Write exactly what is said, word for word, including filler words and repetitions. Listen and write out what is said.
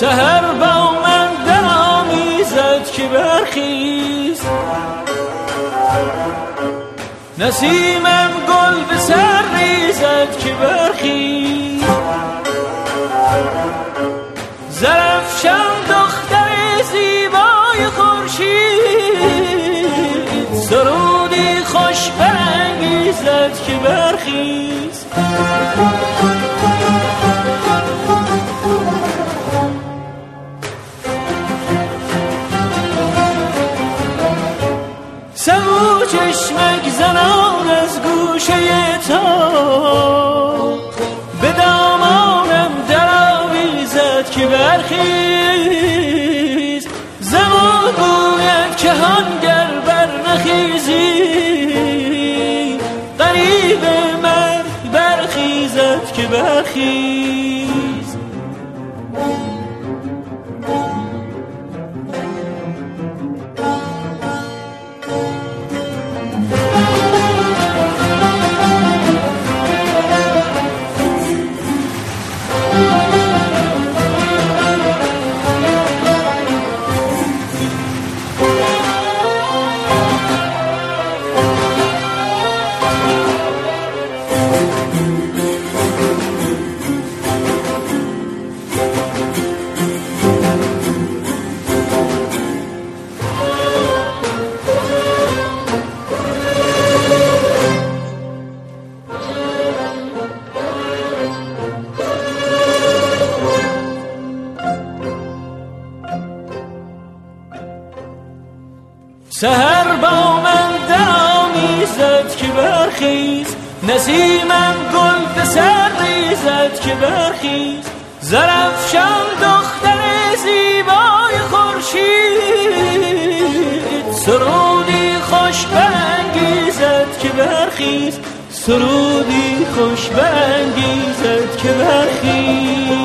سحر با من درآمیزد که برخیز، نسیمم گل به سر ریزد که برخیز، زرفشان دختر زیبای خورشید، سرودی خوش برانگیزد که برخیز. سبو چشمک زنان از گوشه تا، به دامانم درآویزد که برخیز، زمان گوید که هنگر بر نخیزی، غریب مرگ برخیزد که برخیز. سحر با من درآمیزد که برخیز، نسیمم گل به سر ریزد که برخیز، زرفشان دختر زیبای خورشید، سرودی خوش برانگیزد که برخیز، سرودی خوش برانگیزد که برخیز.